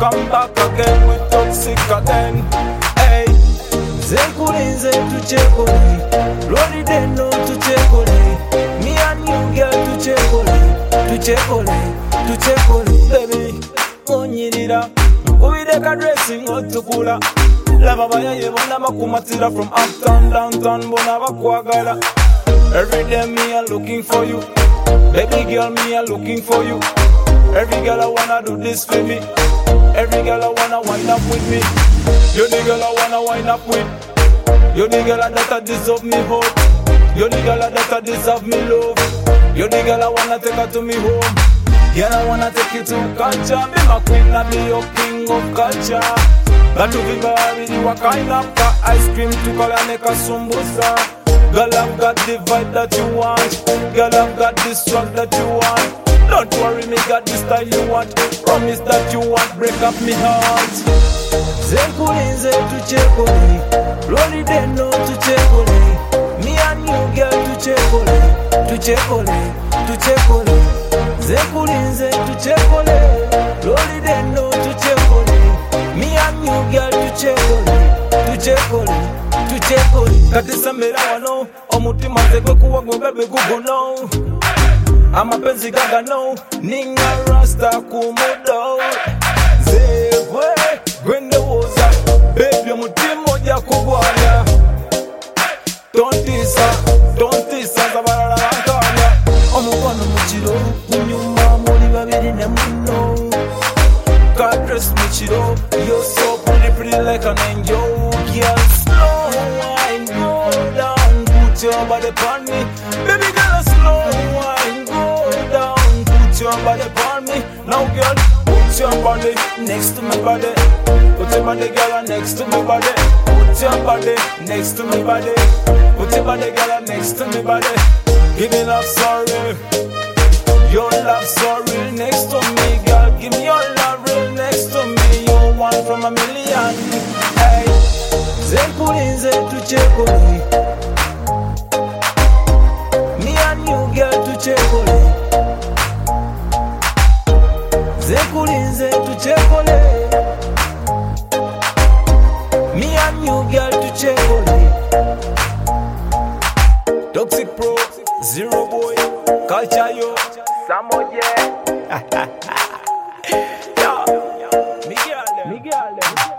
come back again with toxic again. Hey, Zekulinze tuchekole, Lodi deno tuchekole, me and you girl tuchekole, baby, onyirira, ubideka dressing otukula. Lava bayaye bona makumatira from uptown, downtown, bona bakwagala. Every day me a looking for you, baby girl me a looking for you. Every girl I wanna do this for me, every girl I wanna wind up with me. You the girl I wanna wind up with, you the girl that deserve me hope, you the girl that deserve me love, you the girl I wanna take her to me home. Girl I wanna take you to culture, be my queen, I be your king of culture. That to be married, you a kind of car ice cream to color make a sumbusa. Girl, I've got the vibe that you want. Girl, I've got the swag that you want. Don't worry, me got the style you want. Promise that you want, break up me heart. Zekulinze tuchekole, Lodi deno tuchekole, me and you girl tuchekole. Zekulinze tuchekole, Lodi deno tuchekole, me and you girl tuchekole. Katisemera wano, omutima tegwe kuwa gwe bebe guguno. Amapenzi gaga no, ninga rasta kumudo. Zewe, gwende woza, baby omutima oja kugwanya. Don't tisa, zabarala bankanya. Omukwano mukiro, kunyuma muri babiri ne muno. God dress me chiro, you're so pretty like an angel. Girl, slow wine, go down, put your body on me. Baby girl, slow wine, go down, put your body on me. Now girl, put your body next to my body. Put your body girl next to my body. Put your body next to my body. Put your body girl next to my body. Give me love sorry, your love sorry next to me, girl. Give me your love real next to me. You one from a million. Hey, Zekulinze tuchekole, me and you girl tuchekole. Zekulinze tuchekole, me and you girl tuchekole. Toxic Pro, Zero Boy, Culture Yo, Samoje. Yo, Miguel.